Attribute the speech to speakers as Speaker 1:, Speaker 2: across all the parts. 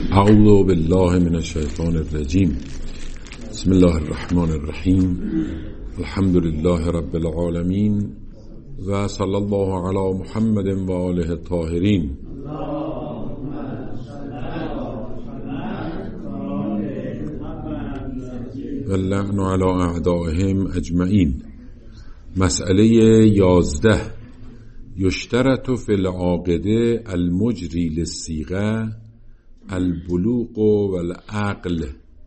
Speaker 1: اعوذ بالله من الشیطان الرجیم. بسم الله الرحمن الرحیم. الحمد لله رب العالمین و صلی الله علی محمد و آله الطاهرین. و اللعن علی اعدائهم اجمعین. مسئله 11. یشترط فی العاقده المجری للصیغه البلوغ والعقل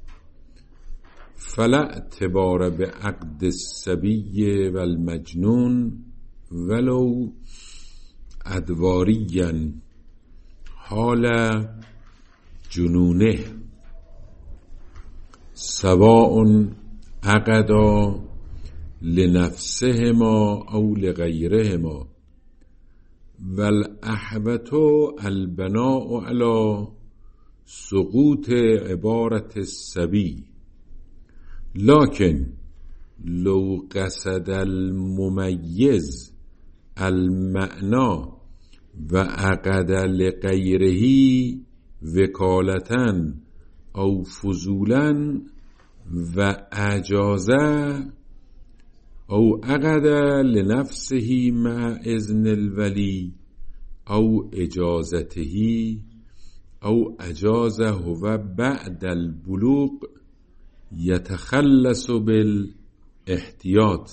Speaker 1: فلا اعتبار بعقد الصبی والمجنون ولو ادواریا حال جنونه سواء عقدا لنفسهما او لغیرهما والاحوط البناء علی سقوط عبارت الصبی لكن لو قصد الممیز المعنى و عقد لغیره وکالتا او فضولا و اجازه او عقد لنفسه مع اذن الولی او اجازته او اجازه هو بعد البلوغ يتخلص بالاحتیاط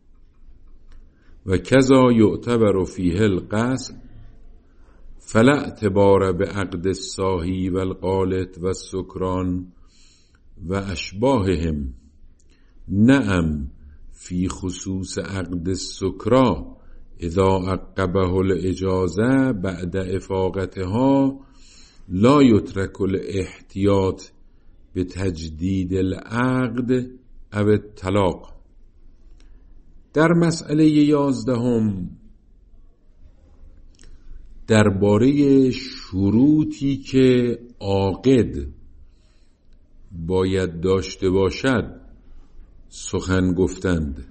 Speaker 1: و کذا یعتبر فیه القصد فلا اعتبار بعقد الصاحی و القالط و السکران و اشباههم. نعم فی خصوص عقد السکرا اذا عقبه الاجازه بعد افاقتها لا یترک الاحتیاط به تجدید العقد او الطلاق. در مسئله 11 درباره شروطی که عاقد باید داشته باشد سخن گفتند.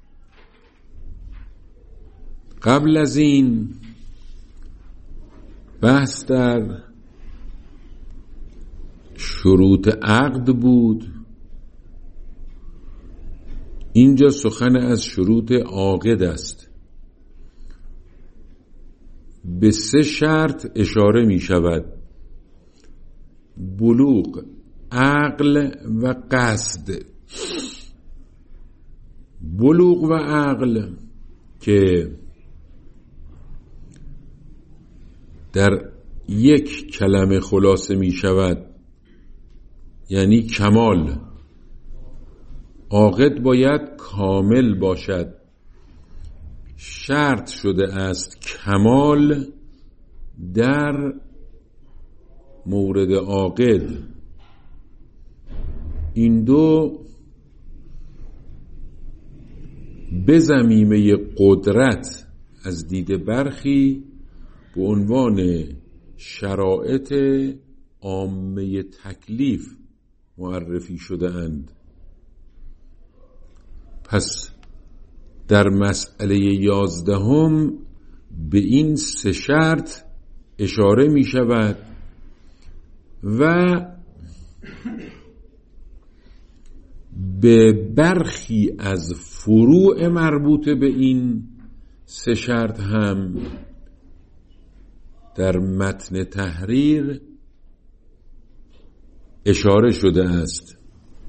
Speaker 1: قبل از این بحث در شروط عقد بود، اینجا سخن از شروط عاقد است. به 3 شرط اشاره می شود: بلوغ، عقل و قصد. بلوغ و عقل که در یک کلمه خلاصه می شود یعنی کمال. عاقد باید کامل باشد. شرط شده است کمال در مورد عاقد. این دو به ضمیمه قدرت از دید برخی به عنوان شرایط عامه تکلیف معرفی شده اند. پس در مسئله 11 به این 3 شرط اشاره می شود و به برخی از فروع مربوط به این 3 شرط هم در متن تحریر اشاره شده است.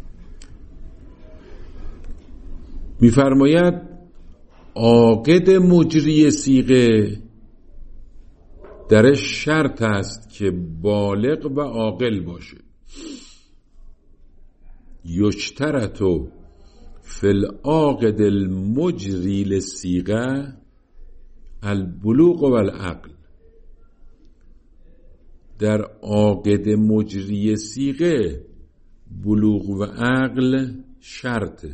Speaker 1: می‌فرماید عاقد مجری صیغه درش شرط است که بالغ و عاقل باشه. یشترط فی العاقد المجری للصیغه البلوغ والعقل. در عاقد مجری صیغه بلوغ و عقل شرطه.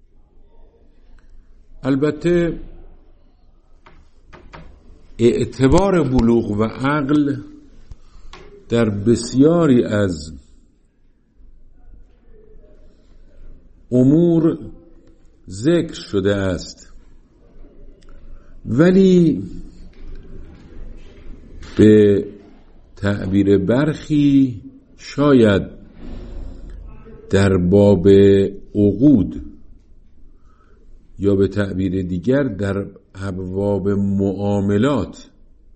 Speaker 1: البته اعتبار بلوغ و عقل در بسیاری از امور ذکر شده است، ولی به تعبیر برخی شاید در باب عقود یا به تعبیر دیگر در ابواب معاملات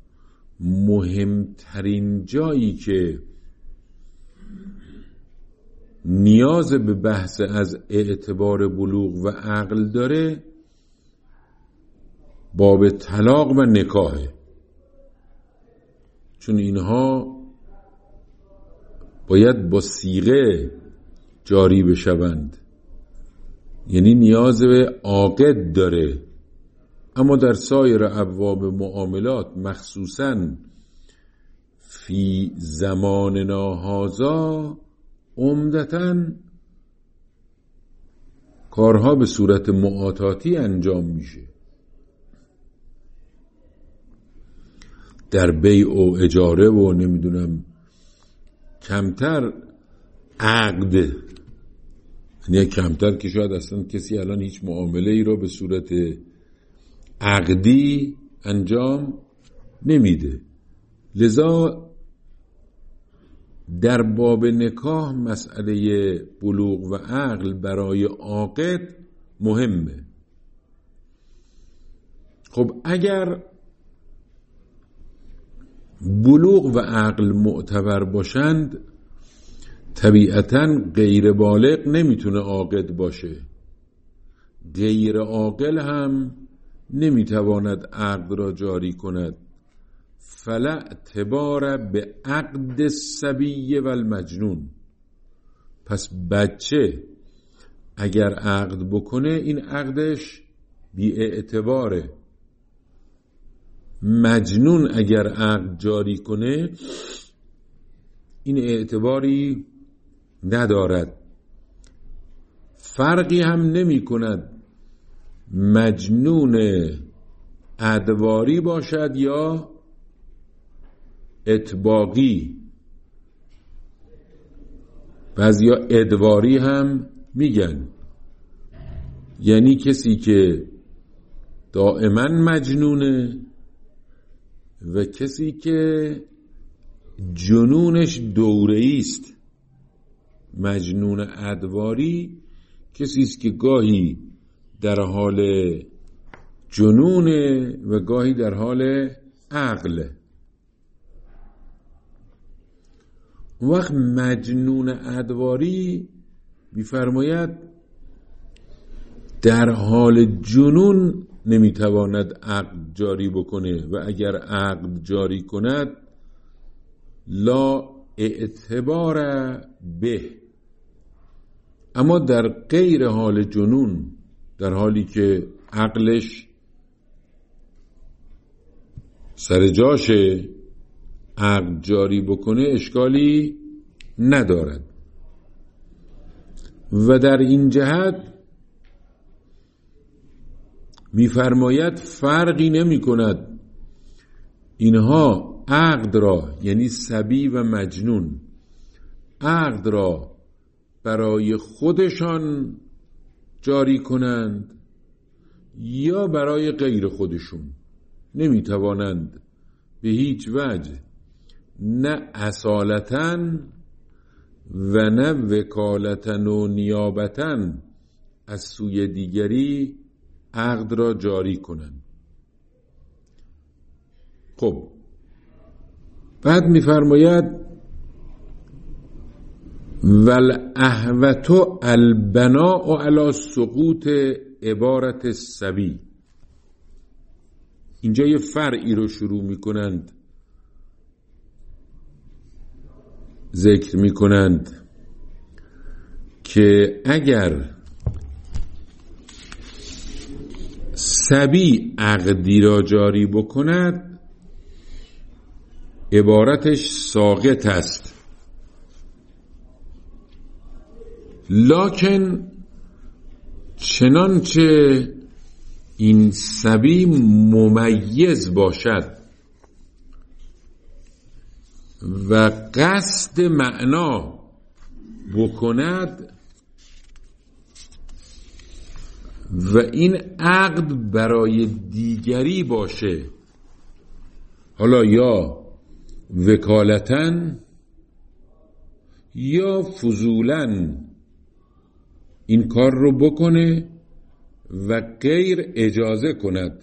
Speaker 1: مهمترین جایی که نیاز به بحث از اعتبار بلوغ و عقل داره باب طلاق و نکاحه، چون اینها باید با صیغه جاری بشوند، یعنی نیاز به عاقد داره. اما در سایر ابواب معاملات مخصوصاً فی زماننا هذا عمدتاً کارها به صورت معاطاتی انجام میشه. در بیع و اجاره و نمیدونم کمتر عقد، یعنی کمتر که شاید اصلا کسی الان هیچ معامله ای را به صورت عقدی انجام نمیده. لذا در باب نکاح مسئله بلوغ و عقل برای عاقد مهمه. خب اگر بلوغ و عقل معتبر باشند، طبیعتاً غیر بالغ نمیتونه عاقد باشه، غیر عاقل هم نمیتواند عقد را جاری کند. فلا اعتبار به عقد الصبی و المجنون. پس بچه اگر عقد بکنه این عقدش بی اعتباره. مجنون اگر عقد جاری کنه این اعتباری ندارد. فرقی هم نمی کند مجنون ادواری باشد یا اطباقی. بعضیا ادواری هم میگن، یعنی کسی که دائما مجنونه و کسی که جنونش دوره‌ای است. مجنون ادواری کسی است که گاهی در حال جنونه و گاهی در حال عقله. اون وقت مجنون ادواری می‌فرماید در حال جنون نمیتواند عقد جاری بکنه و اگر عقد جاری کند لا اعتبار به. اما در غیر حال جنون، در حالی که عقلش سر جاشه، عقد جاری بکنه اشکالی ندارد. و در این جهت می‌فرماید فرقی نمی کند اینها عقد را، یعنی صبی و مجنون، عقد را برای خودشان جاری کنند یا برای غیر خودشون. نمیتوانند به هیچ وجه نه اصالتاً و نه وکالتاً و نیابتاً از سوی دیگری عقد را جاری کنند. خب بعد می‌فرماید والاحوط البناء علی سقوط عبارت الصبی. اینجا یه فرعی رو شروع می‌کنند ذکر می‌کنند که اگر صبی عقدی را جاری بکند عبارتش ساقط است، لکن چنانچه این صبی ممیز باشد و قصد معنا بکند و این عقد برای دیگری باشه، حالا یا وکالتاً یا فضولاً این کار رو بکنه و غیر اجازه کند،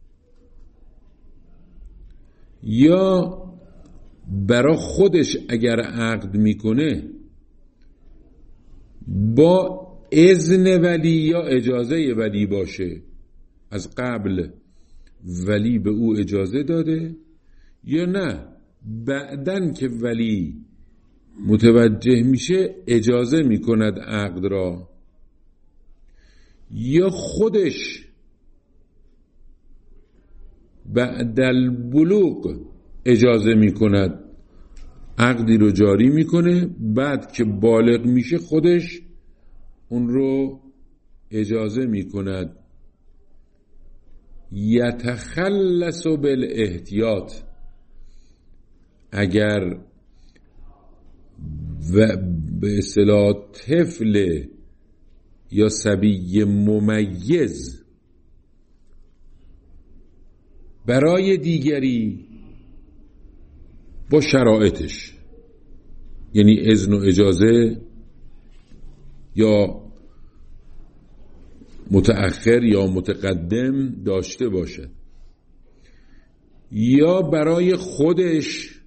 Speaker 1: یا برای خودش اگر عقد میکنه با اذن ولی یا اجازه ولی باشه، از قبل ولی به او اجازه داده، یا نه بعدن که ولی متوجه میشه اجازه میکند عقد را، یا خودش بعد البلوغ اجازه میکند عقدی رو جاری میکنه، بعد که بالغ میشه خودش اون رو اجازه میکند. یتخلص بالاحتیاط، اگر به اصطلاح طفل یا صبی ممیز برای دیگری با شرایطش، یعنی اذن و اجازه یا متأخر یا متقدم داشته باشد، یا برای خودش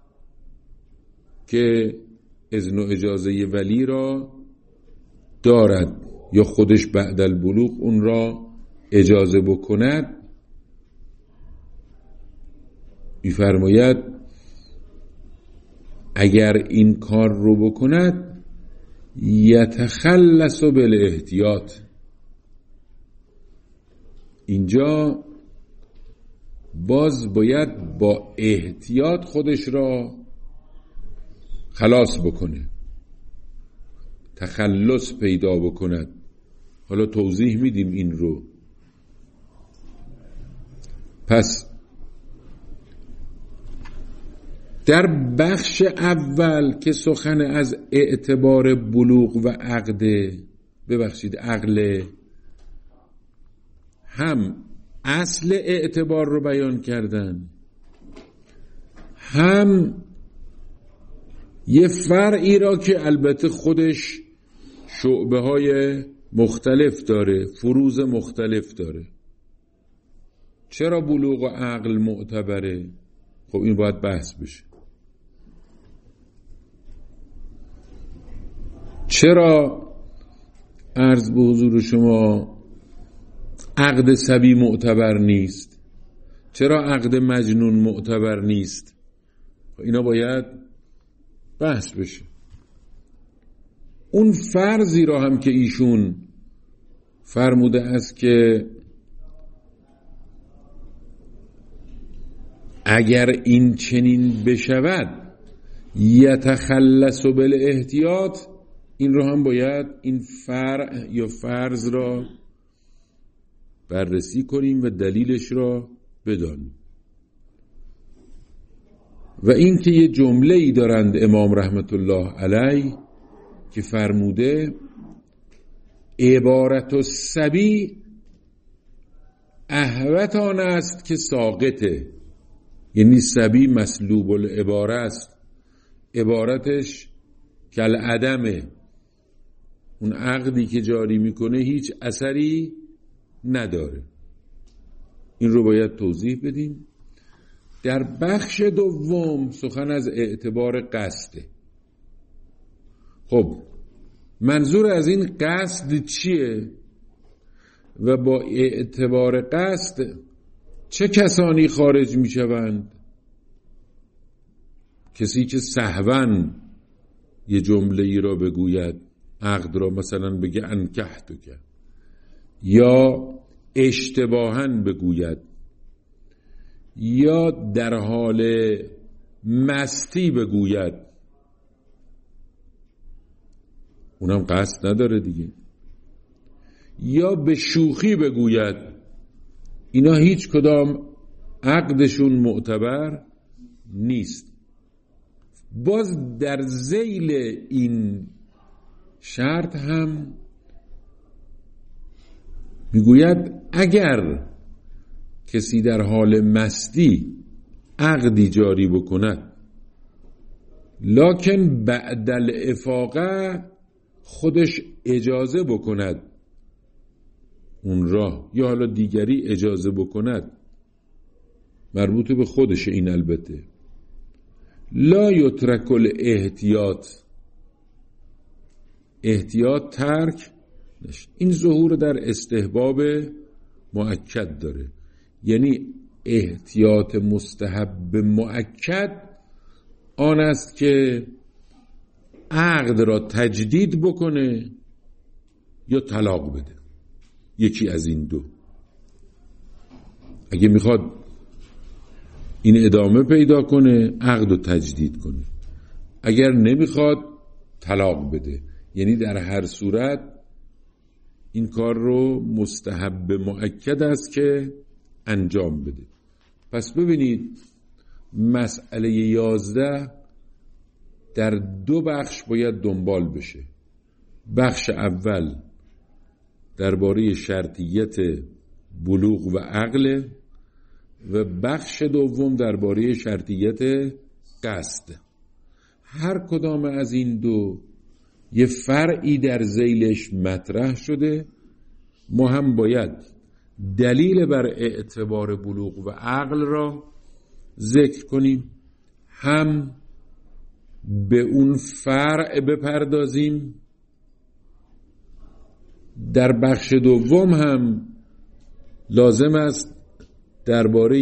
Speaker 1: که اذن و اجازه ولی را دارد، یا خودش بعد البلوغ اون را اجازه بکند، می‌فرماید اگر این کار رو بکند یتخلص بالاحتیاط، اینجا باز باید با احتیاط خودش را خلاص بکنه، تخلص پیدا بکند. حالا توضیح میدیم این رو. پس در بخش اول که سخن از اعتبار بلوغ و عقل، هم اصل اعتبار رو بیان کردن، هم یه فرعی را که البته خودش شعبه های مختلف داره، فروض مختلف داره. چرا بلوغ و عقل معتبره؟ خب این باید بحث بشه. چرا عرض به حضور شما عقد صبی معتبر نیست؟ چرا عقد مجنون معتبر نیست؟ اینا باید بحث بشه. اون فرضی را هم که ایشون فرموده است که اگر این چنین بشود یتخلص بالاحتیاط، این رو هم باید این فرع یا فرض را بررسی کنیم و دلیلش را بدانیم. و این که یه جمله ای دارند امام رحمت الله علیه که فرموده عبارت الصبی احوط آن است که ساقطه، یعنی صبی مسلوب العباره است، عبارتش کل عدمه، اون عقدی که جاری میکنه هیچ اثری نداره. این رو باید توضیح بدیم. در بخش دوم سخن از اعتبار قصده. خب منظور از این قصد چیه و با اعتبار قصد چه کسانی خارج می شوند؟ کسی که سهواً یه جمله ای را بگوید، عقد را مثلا بگه انکحتک، یا اشتباهاً بگوید، یا در حال مستی بگوید، اونم قصد نداره دیگه، یا به شوخی بگوید، اینا هیچ کدام عقدشون معتبر نیست. باز در ذیل این شرط هم میگوید اگر کسی در حال مستی عقدی جاری بکند لکن بعد الافاقه خودش اجازه بکند اون راه، یا حالا دیگری اجازه بکند، مربوط به خودشه این. البته لا یترک الاحتیاط، احتیاط ترک نشه. این ظهور در استحباب مؤکد داره، یعنی احتیاط مستحب مؤکد آن است که عقد را تجدید بکنه یا طلاق بده، یکی از این دو. اگه میخواد این ادامه پیدا کنه عقد رو تجدید کنه، اگر نمیخواد طلاق بده. یعنی در هر صورت این کار رو مستحب مؤکد است که انجام بده. پس ببینید مسئله 11 در دو بخش باید دنبال بشه. بخش اول درباره شرطیت بلوغ و عقل و بخش دوم درباره شرطیت قصد. هر کدام از این دو یه فرعی در ذیلش مطرح شده. ما هم باید دلیل بر اعتبار بلوغ و عقل را ذکر کنیم، هم به اون فرع بپردازیم. در بخش دوم هم لازم است درباره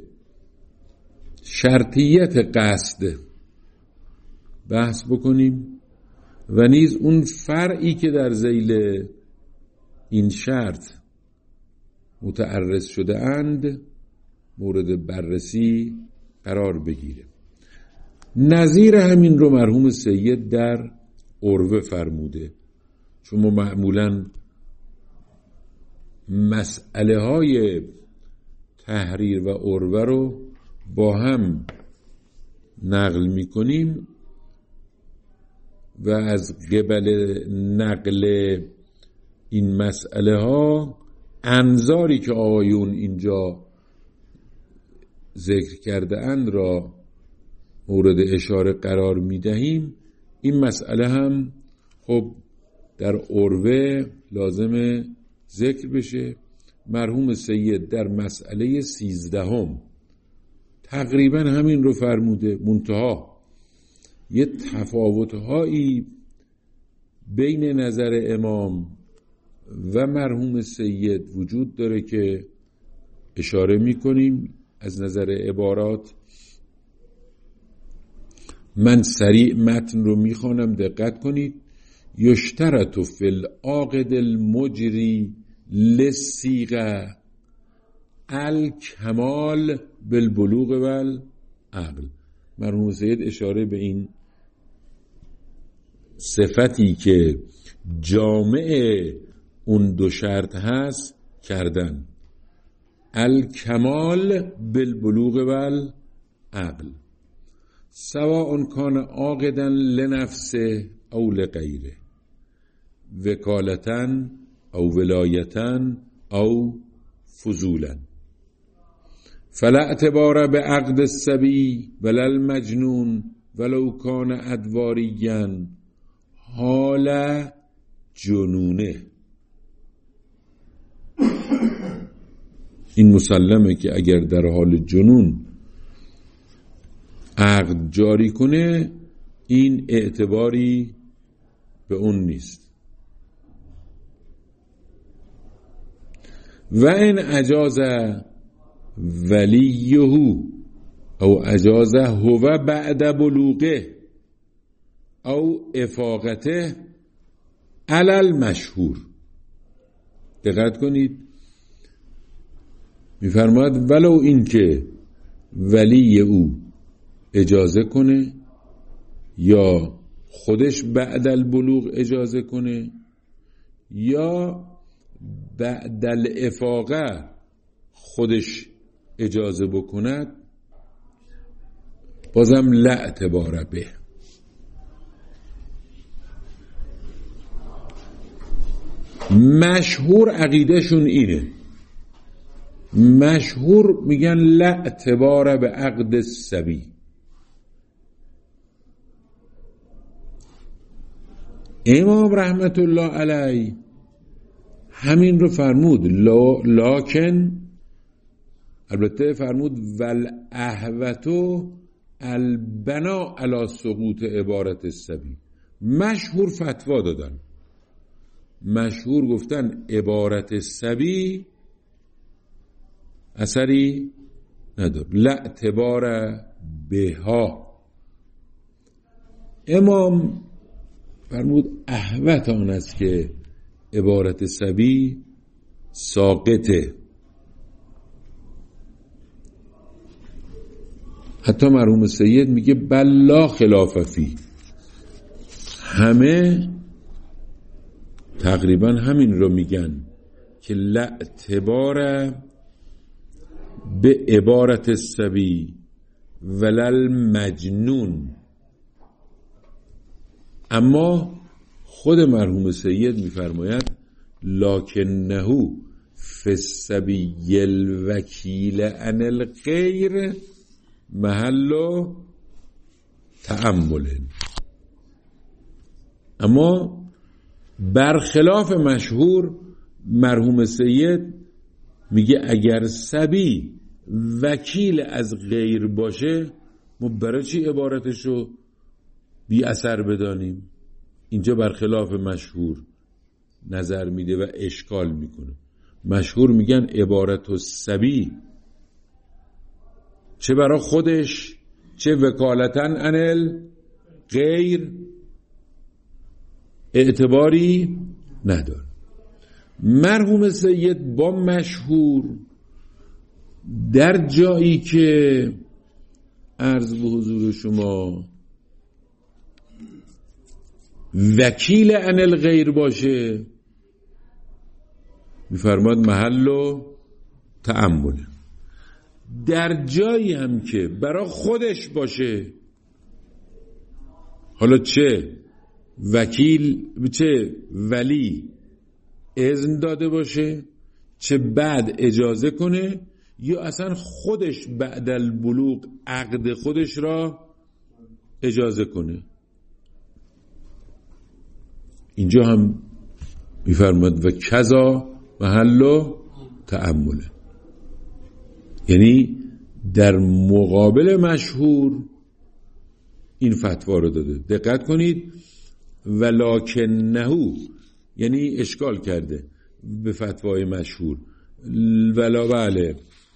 Speaker 1: شرطیت قصد بحث بکنیم و نیز اون فرعی که در ذیل این شرط متعرض شده اند مورد بررسی قرار بگیره. نظیر همین رو مرحوم سید در عروه فرموده، چون ما معمولاً مسئله های تحریر و عروه رو با هم نقل می کنیم و از قبل نقل این مسئله ها انظاری که آقایون اینجا ذکر کرده اند را مورد اشاره قرار می دهیم. این مسئله هم خب در عروه لازمه ذکر بشه. مرحوم سید در مسئله 13 تقریبا همین رو فرموده، منتها یه تفاوت‌هایی بین نظر امام و مرحوم سید وجود داره که اشاره می‌کنیم از نظر عبارات. من سریع متن رو میخوانم، دقت کنید. یشترط فی العاقد المجری للصیغه الکمال بالبلوغ والعقل. مرحوم سید اشاره به این صفتی که جامع اون دو شرط هست کردن، الکمال بالبلوغ والعقل، سواء کان عاقدا لنفسه او لغیره، وکالتا او ولایتا او فضولا، فلا اعتبار به عقد الصبی ولا المجنون ولو کان ادواریا حال جنونه. این مسلمه که اگر در حال جنون عقد جاری کنه این اعتباری به اون نیست. و این اجاز ولیه او اجاز هو بعد بلوغه او افاقته علل مشهور. دقت کنید، میفرماید ولو این که ولی او اجازه کنه یا خودش بعد البلوغ اجازه کنه یا بعد الافاقه خودش اجازه بکند، بازم لا اعتبار به. مشهور عقیدهشون اینه، مشهور میگن لا اعتبار به عقد الصبی. امام رحمت الله علیه همین رو فرمود، لکن البته فرمود والاحوتو البنا علی سقوط عبارت الصبی. مشهور فتوا دادن، مشهور گفتن عبارت الصبی اثری نداره، لا اعتبار بها. امام فرمود احوت آن است که عبارت صبی ساقطه. حتی مرحوم سید میگه بل لا خلاف فی، همه تقریبا همین رو میگن که لا اعتبار به عبارت الصبی ولل مجنون. اما خود مرحوم سید میفرماید لکنه فی الصبی الوکیل عن الغیر محل تأمل. اما برخلاف مشهور مرحوم سید میگه اگر صبی وکیل از غیر باشه ما برای چی عبارتشو بی اثر بدانیم؟ اینجا برخلاف مشهور نظر میده و اشکال میکنه. مشهور میگن عبارت الصبی چه برای خودش چه وکالتاً عن غیر اعتباری نداره. مرحوم سید با مشهور در جایی که عرض به حضور شما وکیل عن الغیر باشه میفرماد محل و تأمله. در جایی هم که برای خودش باشه، حالا چه وکیل چه ولی اذن داده باشه چه بعد اجازه کنه یا اصلا خودش بعد البلوغ عقد خودش را اجازه کنه، اینجا هم میفرماد و کذا محل تأمله. یعنی در مقابل مشهور این فتوا رو داده. دقت کنید ولکنه یعنی اشکال کرده به فتوای مشهور، ولا بله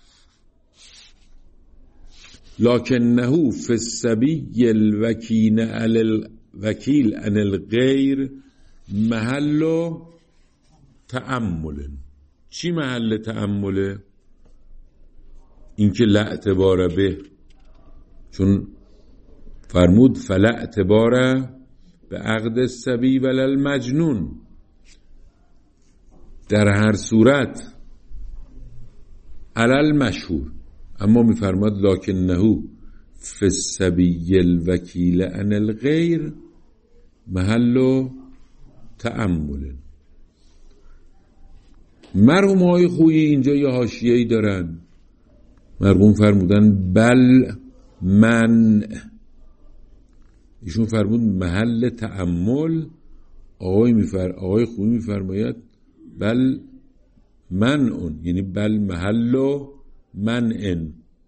Speaker 1: لکنه فی الصبی الوکیل عن الغیر محل تأمل. چی محل تأمله؟ این که لا اعتبار به، چون فرمود فلا اعتبار به عقد الصبی ولل مجنون. در هر صورت علل مشهور، اما میفرماد لکنه فی الصبی الوکیل عن الغیر محل تأمل. مرحوم های خویی اینجا یه حاشیه‌ای دارن، مرحوم فرمودن بل من، ایشون فرمود محل تأمل، آقای خویی میفرماید بل منع، یعنی بل محل منع،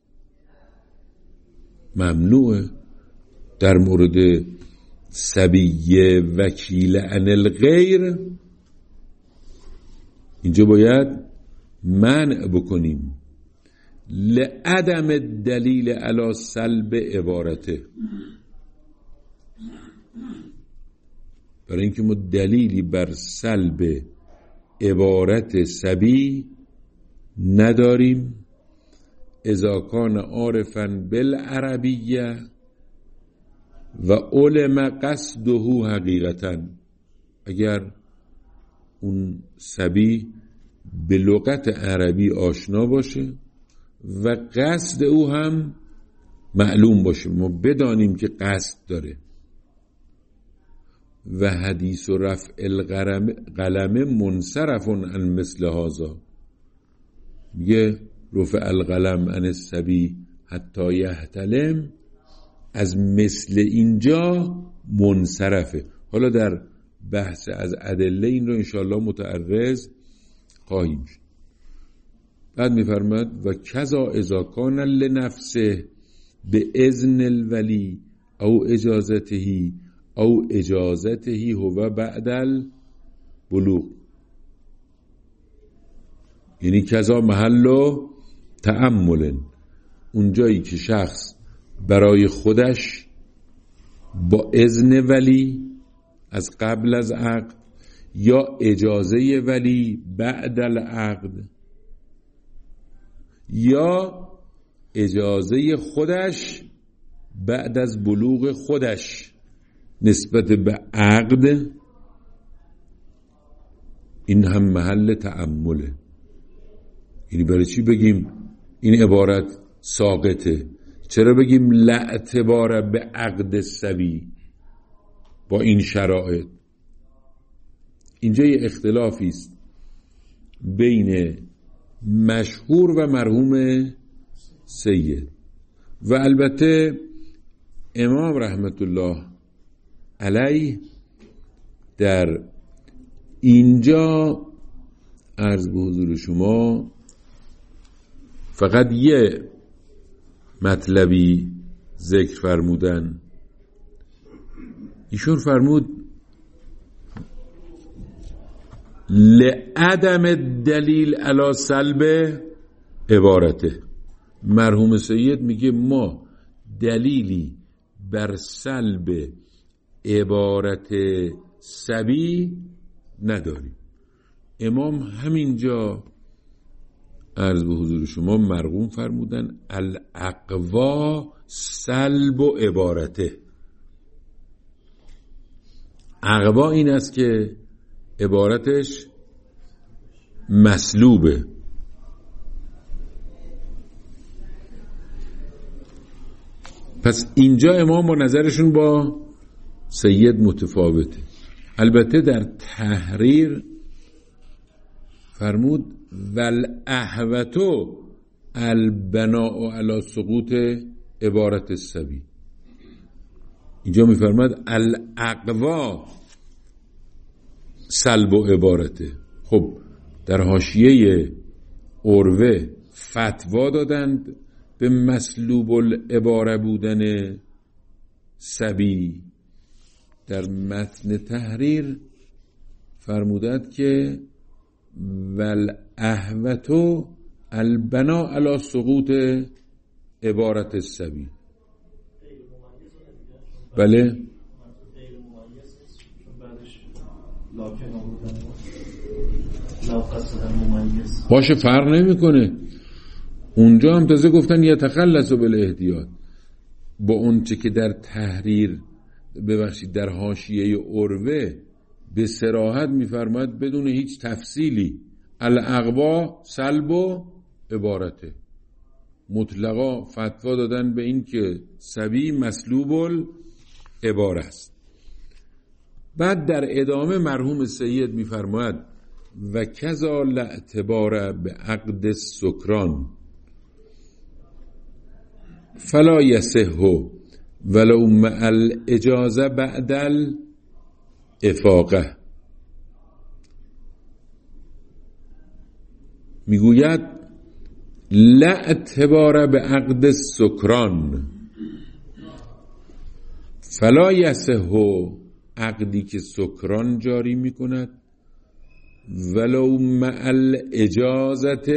Speaker 1: ممنوعه در مورد صبی وکیل عن الغیر. اینجا باید منع بکنیم لعدم الدلیل علی سلب عبارته، برای اینکه ما دلیلی بر سلب عبارت صبی نداریم. اذا کان عارفا بالعربیه و علم قصده حقیقتا، اگر اون صبی به لغت عربی آشنا باشه و قصد او هم معلوم باشه، ما بدانیم که قصد داره. و حدیث و رفع القلم منصرف عن مثل هذا، میگه رفع القلم عن الصبی حتی یحتلم، از مثل اینجا منصرفه. حالا در بحث از ادله این رو انشاءالله متعرض خواهیم شد. بعد میفرماد و کذا اذا کان لنفسه به اذن الولی او اجازته او اجازته هو بعد البلوغ. یعنی کذا محل تأمل، اونجایی که شخص برای خودش با اذن ولی از قبل از عقد یا اجازه ولی بعد العقد یا اجازه خودش بعد از بلوغ خودش نسبت به عقد، این هم محل تأمله. یعنی برای چی بگیم این عبارت ساقطه؟ چرا بگیم لا اعتبار به عقد صبی با این شرایط؟ اینجا یه اختلافی است بین مشهور و مرحوم سید و البته امام رحمت الله علیه در اینجا عرض به حضور شما فقط یه مطلبی ذکر فرمودن. ایشون فرمود لعدم دلیل علی سلب عبارته. مرحوم سید میگه ما دلیلی بر سلب عبارت صبی نداریم. امام همینجا عرض به حضور شما مرغوم فرمودن الاقوا سلب و عبارته. اقوا این است که عبارتش مسلوبه. پس اینجا امام با نظرشون با سید متفاوته. البته در تحریر فرمود والاحوتو البناء علی سقوط عبارت الصبی. اینجا میفرماد الاقوا سلب و عبارته. خب در حاشیه عروه فتوا دادند به مسلوب العباره بودن صبی. در متن تحریر فرمودند که والاحوتو البناء علی سقوط عبارت الصبی. بله باشه فرق نمیکنه. اونجا هم تازه گفتن یتخلص بالاحتیاط. با اون چه که در تحریر در حاشیه عروه به صراحت میفرماد بدون هیچ تفصیلی الاقوا سلب و عبارته. مطلقا فتوا دادن به این که صبی مسلوب العباره است. بعد در ادامه مرحوم سید میفرماید و کذا لاعتبار به عقد سکران فلا یصح ولو مع الاجازه بعد الافاقه. میگوید لا اعتبار به عقد سکران فلا یصح، عقدی که سکران جاری میکند، ولو مع الاجازت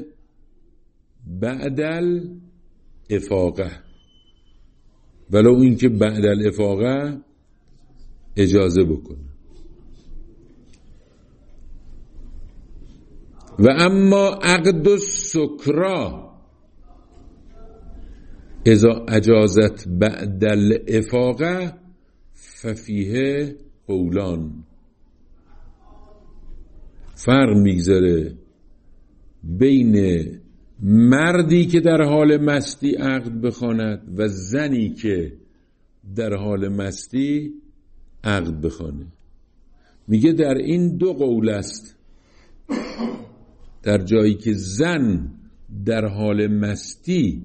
Speaker 1: بعد الافاقه، ولو این که بعد الافاقه اجازه بکنه. و اما عقد السکرا اذا اجازت بعد الافاقه ففیه قولان. فرق میگذاره بین مردی که در حال مستی عقد بخواند و زنی که در حال مستی عقد بخوانه. میگه در این دو قول است. در جایی که زن در حال مستی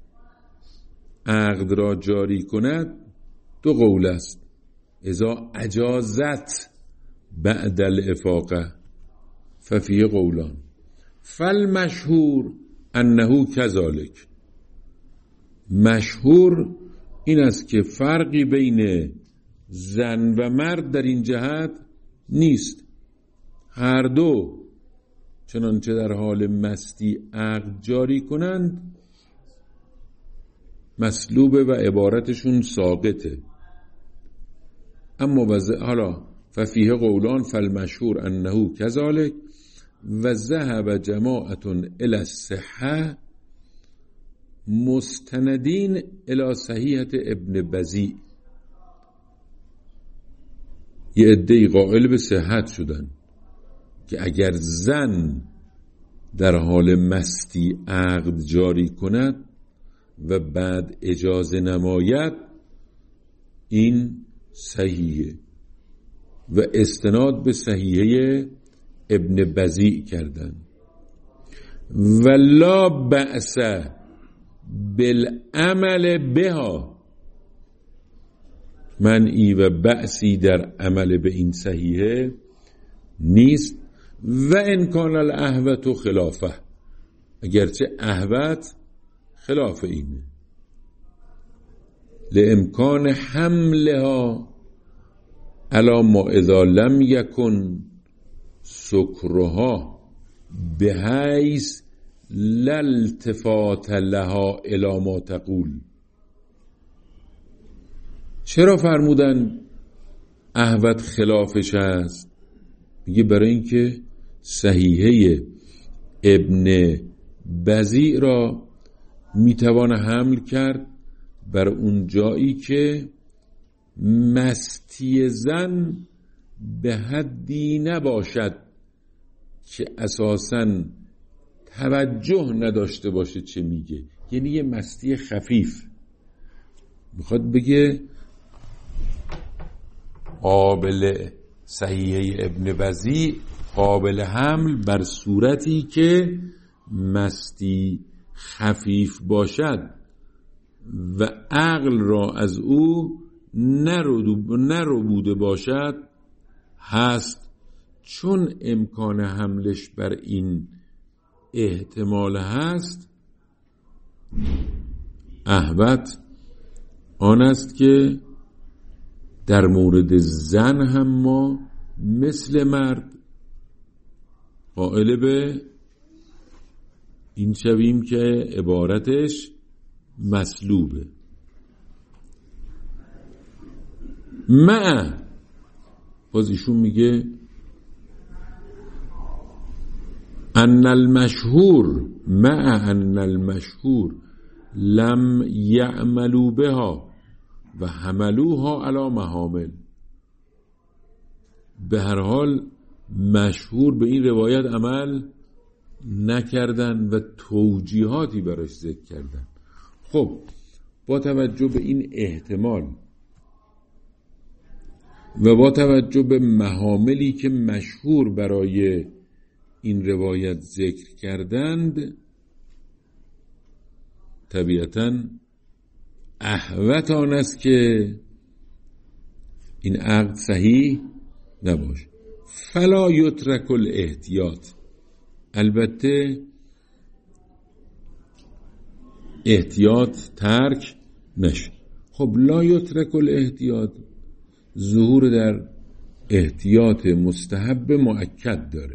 Speaker 1: عقد را جاری کند دو قول است. اذا اجازت بعد الافاقه ففیه قولان فالمشهور انه کذالک. مشهور این است که فرقی بین زن و مرد در این جهت نیست، هر دو چنانچه در حال مستی عقد جاری کنند مسلوبه و عبارتشون ساقطه. اما حالا ففیه قولان فالمشهور انه کذالک و ذهب جماعت الی الصحه مستندین الی صحیحة ابن بزیع. یه عده‌ای قائل به صحت شدن که اگر زن در حال مستی عقد جاری کند و بعد اجازه نماید این صحیحه و استناد به صحیحه ابن بزیع کردن. ولا بأس بالعمل بها، منعی و بأسی در عمل به این صحیحه نیست. و ان کان الاهوة خلافه، اگرچه اهوت خلاف اینه، لامکان حملها علی ما اذا لم یکن سکرها بحیث لا التفات لها الی ما تقول. چرا فرمودن اهوت خلافش هست؟ میگه برای اینکه صحیحه ابن بزیع را میتوانه حمل کرد بر اون جایی که مستی زن به حدی نباشد که اساساً توجه نداشته باشه چه میگه، یعنی یه مستی خفیف. میخواد بگه قابل صحیحه ابن بزیع قابل حمل بر صورتی که مستی خفیف باشد و عقل را از او نربوده باشد هست، چون امکان حملش بر این احتمال هست. اهوت آن است که در مورد زن هم ما مثل مرد قائل به این شویم که عبارتش مسلوبه. باز ایشون میگه ان المشهور مع ان المشهور لم یعملوا بها و حملوها علی محامل. به هر حال مشهور به این روایت عمل نکردن و توجیهاتی براش ذکر کردن. خب با توجه به این احتمال و با توجه به محاملی که مشهور برای این روایت ذکر کردند، طبیعتاً احوط آن است که این عقد صحیح نباشه. فلا یترک الاحتیاط، البته احتیاط ترک نشه. خب لا یترک الاحتیاط ظهور در احتیاط مستحب مؤکد داره.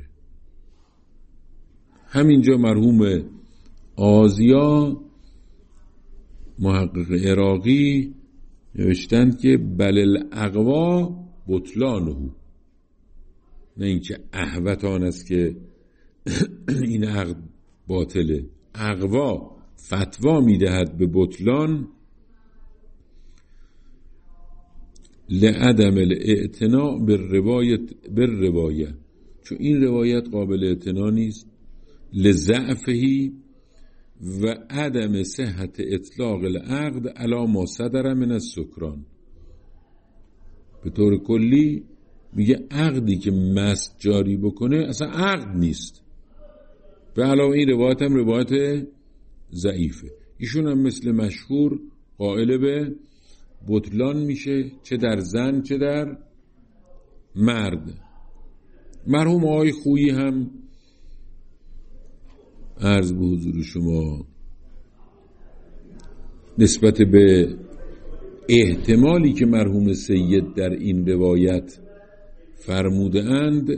Speaker 1: همینجا مرحوم آزیا محقق عراقی نوشتند که بل الاقوا بطلانه، نه اینکه احوط آن است که این عقد باطله. اقوا فتوا میدهد به بطلان لعدم الاعتناء بالروایه، چون این روایت قابل اعتنا نیست، لضعفهی و عدم صحت اطلاق العقد علی ما صدر من السکران. به طور کلی میگه عقدی که مست جاری بکنه اصلا عقد نیست. به علاوه این روایت هم روایت ضعیفه. ایشون هم مثل مشهور قائل به بطلان میشه، چه در زن چه در مرد. مرحوم آقای خویی هم عرض به حضور شما نسبت به احتمالی که مرحوم سید در این روایت فرموده اند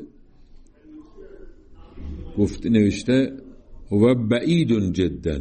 Speaker 1: گفته نوشته هو بعید جدا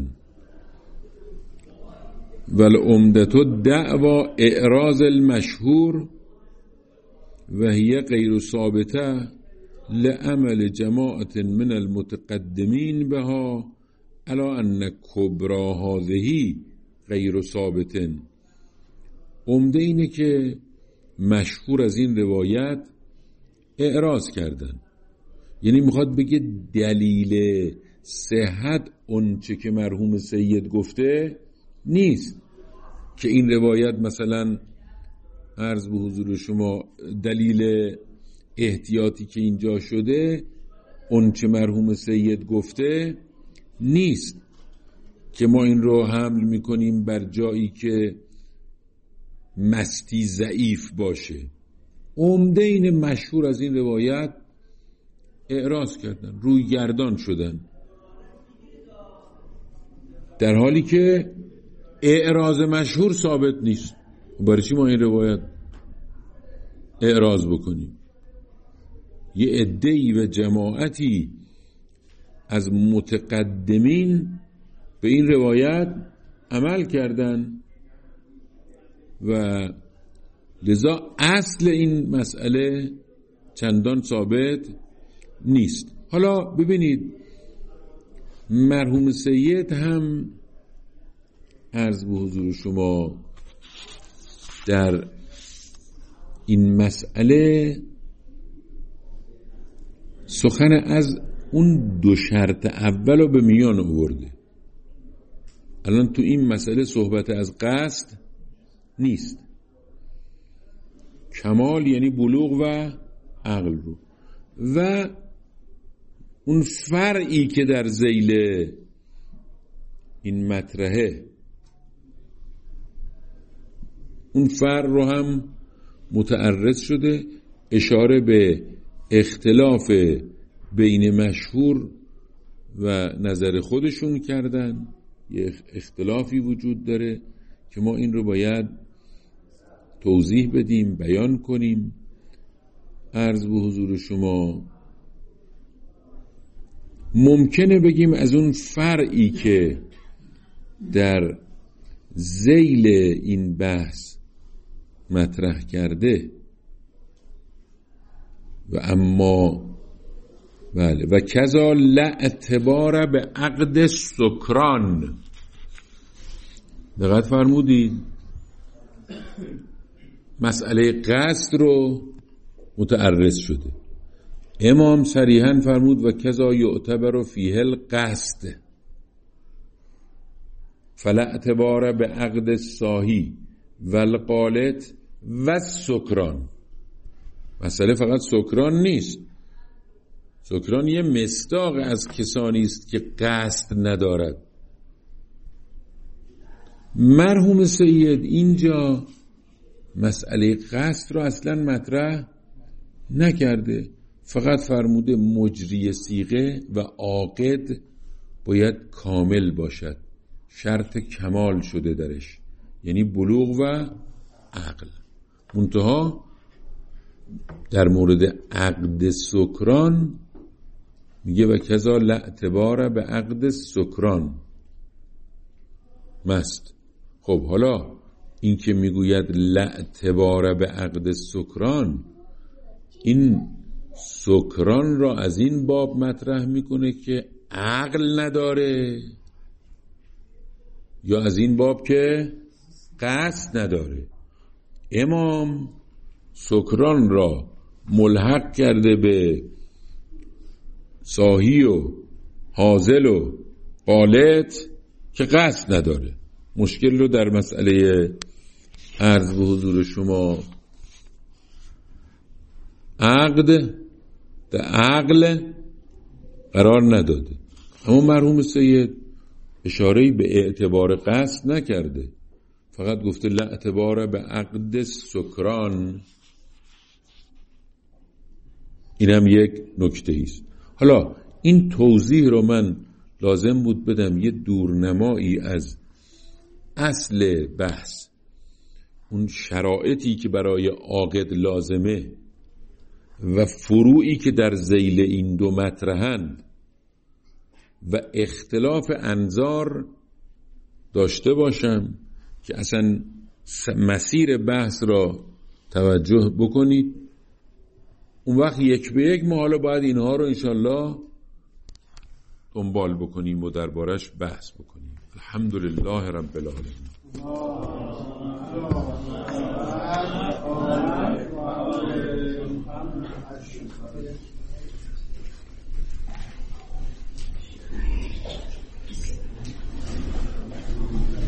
Speaker 1: والعمدة دعوى اعراض المشهور و هي غیر ثابته لعمل جماعة من المتقدمین بها على ان کبرى هذه غیر ثابت. عمده اینه که مشهور از این روایت اعراض کردن، یعنی میخواد بگه دلیل صحت اونچه که مرحوم سید گفته نیست که این روایت مثلا عرض به حضور شما دلیل احتیاطی که اینجا شده اونچه مرحوم سید گفته نیست که ما این رو حمل میکنیم بر جایی که مستی ضعیف باشه. عمده این مشهور از این روایت اعراض کردن، روی گردان شدن، در حالی که اعراض مشهور ثابت نیست. برای چی ما این روایت اعراض بکنیم؟ یه عده‌ای و جماعتی از متقدمین به این روایت عمل کردن و لذا اصل این مسئله چندان ثابت نیست. حالا ببینید مرحوم سید هم عرض به حضور شما در این مسئله سخن از اون دو شرط اول رو به میان آورده. الان تو این مسئله صحبت از قصد نیست، کمال یعنی بلوغ و عقل رو و اون فرعی که در ذیل این مطرحه، اون فرع رو هم متعرض شده، اشاره به اختلاف بین مشهور و نظر خودشون کردن. یه اختلافی وجود داره که ما این رو باید توضیح بدیم، بیان کنیم. عرض به حضور شما ممکنه بگیم از اون فرعی که در ذیل این بحث مطرح کرده و اما بله و کذا لا اعتبار به عقد سکران. دقت فرمودید مسئله قصد رو متعرض شده. امام صریحاً فرمود و کذا یعتبر فیه القصد فلا اعتبار به عقد الصاحی والقالت و سکران. مسئله فقط سکران نیست، سکران یه مصداق از کسانی است که قصد ندارد. مرحوم سید اینجا مسئله قصد رو اصلا مطرح نکرده، فقط فرموده مجری صیغه و عاقد باید کامل باشد، شرط کمال شده درش، یعنی بلوغ و عقل. منتها در مورد عقد سکران میگه و کذا لا اعتبار به عقد سکران مست. خب حالا این که میگوید لا اعتبار به عقد سکران، این سکران را از این باب مطرح میکنه که عقل نداره یا از این باب که قصد نداره؟ امام سکران را ملحق کرده به صاحی و حاضل و قالت که قصد نداره. مشکل رو در مسئله عرض به حضور شما عقد در عقل قرار نداده. اما مرحوم سید اشاره‌ای به اعتبار قصد نکرده، فقط گفته لا اعتبار به عقد سکران. اینم یک نکته است. حالا این توضیح رو من لازم بود بدم، یه دورنمایی از اصل بحث، اون شرایطی که برای عاقد لازمه و فروعی که در ذیل این دو مطرحند و اختلاف انظار داشته باشم که اصلا مسیر بحث را توجه بکنید. اون وقت یک به یک ما حالا باید اینها رو انشالله دنبال بکنیم و دربارش بحث بکنیم. الحمدلله رب العالمین.